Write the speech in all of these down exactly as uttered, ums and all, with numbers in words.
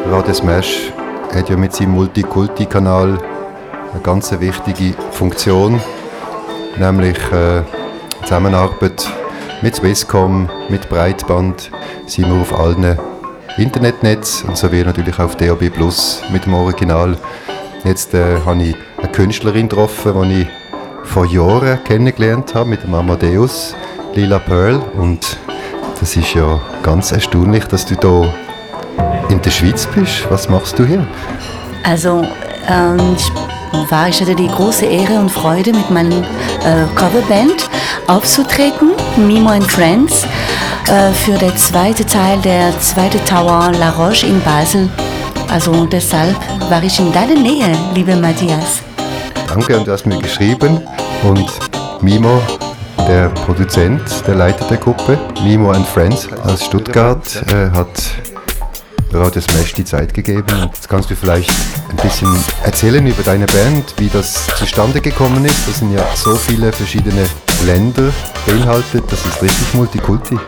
Radio Smash hat ja mit seinem Multikulti-Kanal eine ganz wichtige Funktion, nämlich äh, Zusammenarbeit mit Swisscom, mit Breitband, sind wir auf allen Internetnetzen und sowie natürlich auf D A B Plus mit dem Original. Jetzt äh, habe ich eine Künstlerin getroffen, die ich vor Jahren kennengelernt habe, mit dem Amadeus, Lila Pearl. Und das ist ja ganz erstaunlich, dass du hier in der Schweiz bist. Was machst du hier? Also, ähm, ich, war, ich hatte die große Ehre und Freude, mit meiner äh, Coverband aufzutreten, Mimo and Friends, äh, für den zweiten Teil der zweiten Tower La Roche in Basel. Also deshalb war ich in deiner Nähe, liebe Matthias. Danke, und du hast mir geschrieben. Und Mimo, der Produzent, der Leiter der Gruppe, Mimo and Friends aus Stuttgart, äh, hat Radio Smash die Zeit gegeben. Und jetzt kannst du vielleicht ein bisschen erzählen über deine Band, wie das zustande gekommen ist. Das sind ja so viele verschiedene Länder beinhaltet. Das ist richtig Multikulti.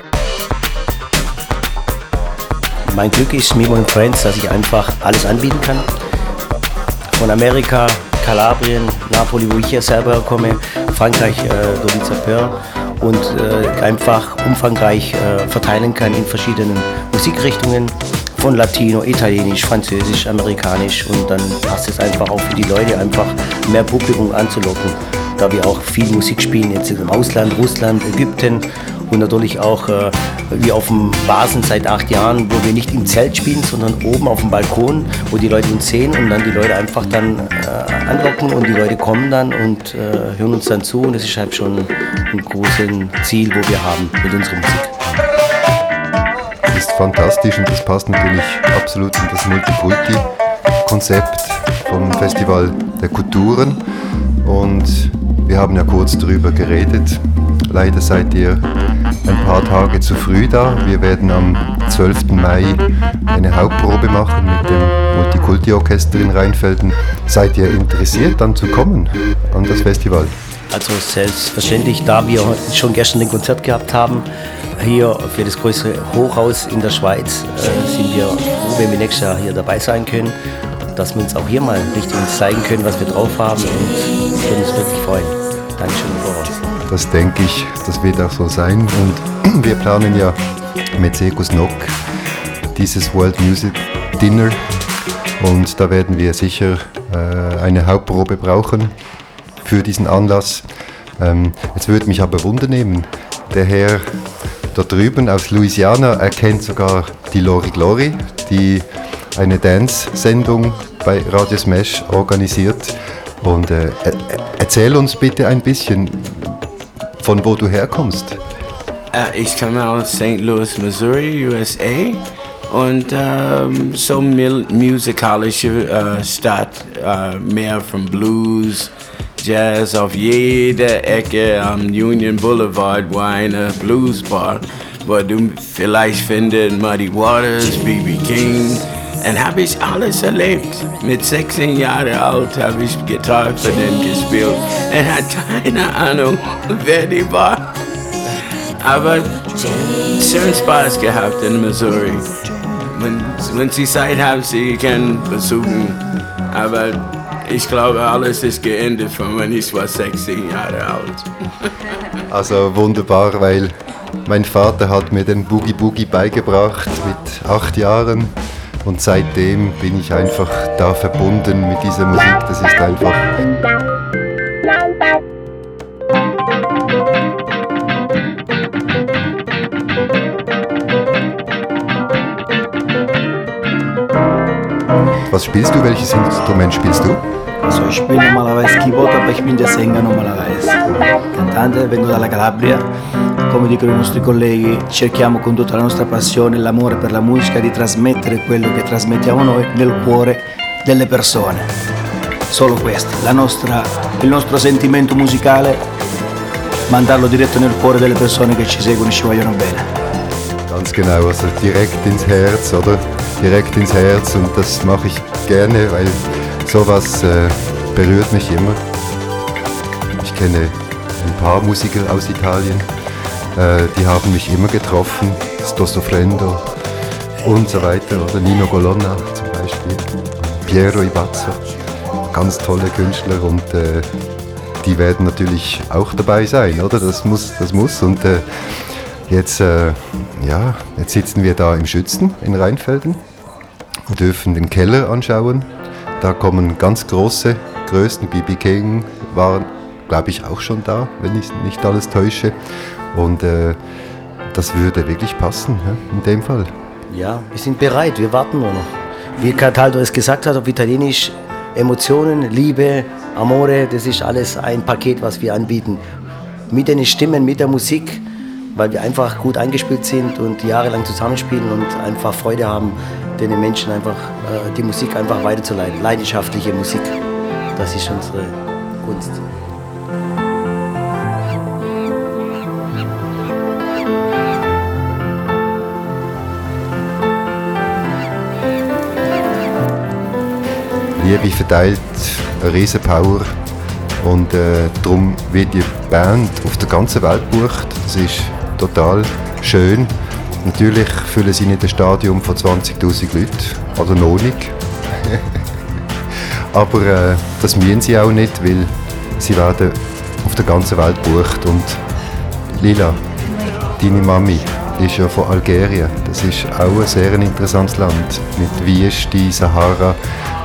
Mein Glück ist Mimo and Friends, dass ich einfach alles anbieten kann. Von Amerika, Kalabrien, Napoli, wo ich ja selber komme, Frankreich, äh, Dorica Pearl, und äh, einfach umfangreich äh, verteilen kann in verschiedenen Musikrichtungen, von Latino, Italienisch, Französisch, Amerikanisch, und dann passt es einfach auch für die Leute, einfach mehr Publikum anzulocken, da wir auch viel Musik spielen, jetzt im Ausland, Russland, Ägypten, und natürlich auch äh, wie auf dem Basen seit acht Jahren, wo wir nicht im Zelt spielen, sondern oben auf dem Balkon, wo die Leute uns sehen und dann die Leute einfach dann äh, anlocken, und die Leute kommen dann und äh, hören uns dann zu, und das ist halt schon ein großes Ziel, wo wir haben mit unserer Musik. Das ist fantastisch, und das passt natürlich absolut in das Multikulti-Konzept vom Festival der Kulturen, und wir haben ja kurz darüber geredet. Leider seid ihr ein paar Tage zu früh da. Wir werden am zwölften Mai eine Hauptprobe machen mit dem Multikulti-Orchester in Rheinfelden. Seid ihr interessiert, dann zu kommen an das Festival? Also selbstverständlich, da wir schon gestern ein Konzert gehabt haben, hier für das größere Hochhaus in der Schweiz, äh, sind wir froh, wenn wir nächstes Jahr hier dabei sein können, dass wir uns auch hier mal richtig uns zeigen können, was wir drauf haben, und würden uns wirklich freuen. Dankeschön im Voraus. Das denke ich, das wird auch so sein, und wir planen ja mit Circus Nock dieses World Music Dinner, und da werden wir sicher äh, eine Hauptprobe brauchen für diesen Anlass. Ähm, jetzt würde mich aber wundernehmen, der Herr da drüben aus Louisiana erkennt sogar die Lori Glory, die eine Dance-Sendung bei Radio Smash organisiert, und äh, erzähl uns bitte ein bisschen, von wo du herkommst. Uh, ich komme aus Saint Louis, Missouri, U S A, und um, so mil- musikalische uh, Stadt, uh, mehr von Blues, Jazz auf jeder Ecke am Union Boulevard war eine Bluesbar, wo du vielleicht findest Muddy Waters, B B King. Und habe ich alles erlebt. Mit sechzehn Jahren alt habe ich Gitarre für den gespielt und hatte keine Ahnung, wer die war. Aber schön Spaß gehabt in Missouri. Wenn, wenn Sie Zeit haben, Sie können besuchen. Aber ich glaube, alles ist geendet, von wenn ich war sechzehn Jahre alt. Also wunderbar, weil mein Vater hat mir den Boogie Boogie beigebracht mit acht Jahren. Und seitdem bin ich einfach da verbunden mit dieser Musik. Das ist einfach... Was spielst du? Welches Instrument spielst du? Also ich spiele normalerweise Keyboard, aber ich bin der Sänger normalerweise. Cantante, vengo dalla Calabria. Come dicono i nostri colleghi, cerchiamo con tutta la nostra passione e l'amore per la musica di trasmettere quello che trasmettiamo noi nel cuore delle persone. Solo questo, la nostra, il nostro sentimento musicale, mandarlo diretto nel cuore delle persone che ci seguono e ci vogliono bene. Ganz genau, also direkt ins Herz, oder? Direkt ins Herz, und das mache ich gerne, weil sowas äh, berührt mich immer. Ich kenne ein paar Musiker aus Italien. Äh, die haben mich immer getroffen, Stosso Frendo, und so weiter. Oder Nino Colonna zum Beispiel, Piero Ibbazzo, ganz tolle Künstler und äh, die werden natürlich auch dabei sein, oder? Das muss, das muss. Und äh, jetzt, äh, ja, jetzt sitzen wir da im Schützen in Rheinfelden und dürfen den Keller anschauen. Da kommen ganz große Größen, B B King waren, glaube ich, auch schon da, wenn ich nicht alles täusche. Und äh, das würde wirklich passen, ja, in dem Fall. Ja, wir sind bereit, wir warten nur noch. Wie Cataldo es gesagt hat auf Italienisch, Emotionen, Liebe, Amore, das ist alles ein Paket, was wir anbieten. Mit den Stimmen, mit der Musik, weil wir einfach gut eingespielt sind und jahrelang zusammenspielen und einfach Freude haben, den Menschen einfach äh, die Musik einfach weiterzuleiten. Leidenschaftliche Musik, das ist unsere Kunst. Liebe verteilt eine riesen Power und äh, darum wird die Band auf der ganzen Welt gebucht. Das ist total schön. Natürlich füllen sie nicht ein Stadion von zwanzigtausend Leuten, oder noch nicht. Aber äh, das müssen sie auch nicht, weil sie werden auf der ganzen Welt gebucht. Und Lila, deine Mami ist ja von Algerien. Das ist auch ein sehr interessantes Land mit Wüste, Sahara,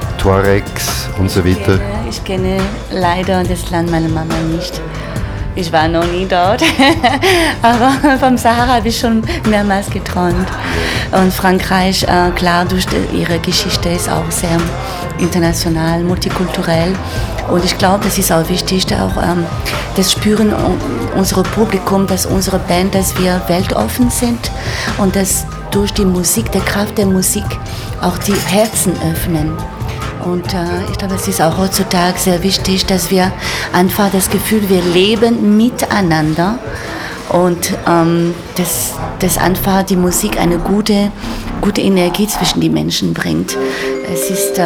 Tuaregs und so weiter. Ich kenne leider das Land meiner Mama nicht. Ich war noch nie dort, aber vom Sahara habe ich schon mehrmals geträumt. Und Frankreich, äh, klar, durch die, ihre Geschichte ist auch sehr international, multikulturell. Und ich glaube, das ist auch wichtig, auch ähm, das Spüren unserer Publikum, dass unsere Band, dass wir weltoffen sind und dass durch die Musik, der Kraft der Musik auch die Herzen öffnen. Und äh, ich glaube, es ist auch heutzutage sehr wichtig, dass wir einfach das Gefühl, wir leben miteinander und ähm, dass, dass einfach die Musik eine gute, gute Energie zwischen die Menschen bringt. Es ist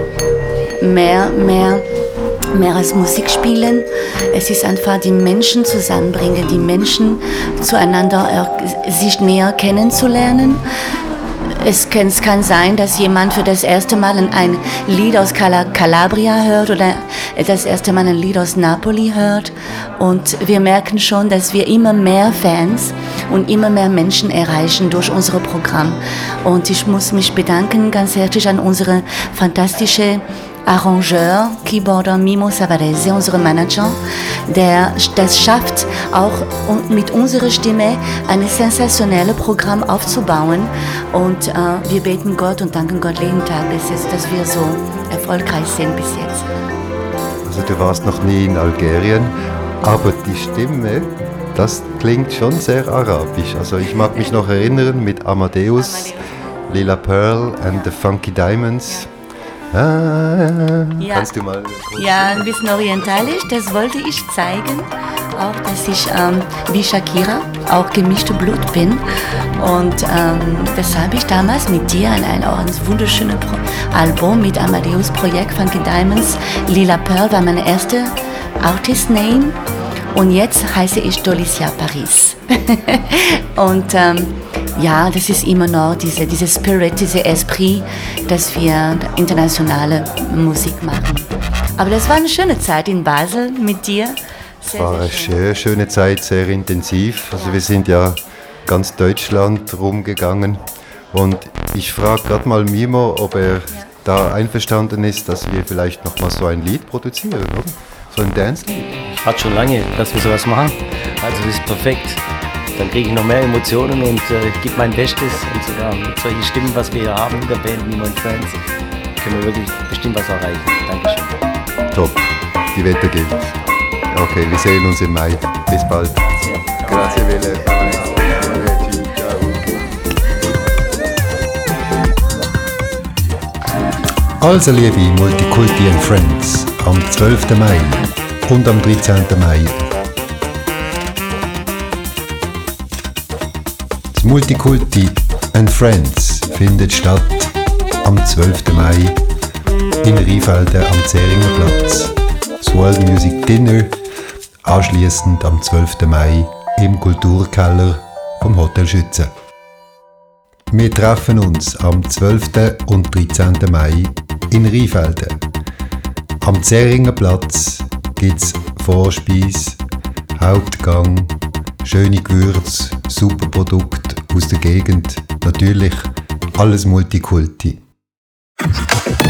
äh, mehr, mehr, mehr als Musik spielen. Es ist einfach die Menschen zusammenbringen, die Menschen zueinander äh, sich näher kennenzulernen. Es kann, es kann sein, dass jemand für das erste Mal ein Lied aus Cala- Calabria hört oder das erste Mal ein Lied aus Napoli hört. Und wir merken schon, dass wir immer mehr Fans und immer mehr Menschen erreichen durch unser Programm. Und ich muss mich bedanken ganz herzlich an unsere fantastische Arrangeur, Keyboarder Mimo Savarese, unser Manager, der das schafft, auch mit unserer Stimme ein sensationelles Programm aufzubauen. Und äh, wir beten Gott und danken Gott jeden Tag, dass, dass wir so erfolgreich sind bis jetzt. Also du warst noch nie in Algerien, aber die Stimme, das klingt schon sehr arabisch. Also ich mag mich noch erinnern mit Amadeus, Lila Pearl and the Funky Diamonds. Ah, ja. Kannst du mal... Ja, ein bisschen orientalisch, das wollte ich zeigen. Auch, dass ich ähm, wie Shakira auch gemischte Blut bin. Und ähm, das habe ich damals mit dir an ein, auch ein wunderschönes Pro- Album mit Amadeus Projekt Funky Diamonds. Lila Pearl war meine erste Artist Name. Und jetzt heiße ich Dolicia Paris. Und ähm, ja, das ist immer noch diese, diese Spirit, diese Esprit, dass wir internationale Musik machen. Aber das war eine schöne Zeit in Basel mit dir. Es war eine sehr schöne Zeit, sehr intensiv. Also wir sind ja ganz Deutschland rumgegangen. Und ich frage gerade mal Mimo, ob er ja. da einverstanden ist, dass wir vielleicht noch mal so ein Lied produzieren, oder? So ein Dance-Lied. Ich warte schon lange, dass wir sowas machen. Also das ist perfekt. Dann kriege ich noch mehr Emotionen und äh, gebe mein Bestes. Und sogar mit solchen Stimmen, was wir hier haben in der Band, Mimo and Friends, können wir wirklich bestimmt was erreichen. Dankeschön. Top, die Wette gilt. Okay, wir sehen uns im Mai. Bis bald. Grazie mille. Also liebe Multikulti and Friends, am zwölften Mai und am dreizehnten Mai. Das Multikulti and Friends findet statt am zwölften Mai in Rheinfelden am Zähringer Platz. Das World Music Dinner anschliessend am zwölften Mai im Kulturkeller vom Hotel Schütze. Wir treffen uns am zwölften und dreizehnten Mai in Rheinfelden. Am Zähringer Platz gibt es Vorspeise, Hauptgang, schöne Gewürze, super Produkte aus der Gegend. Natürlich alles Multikulti.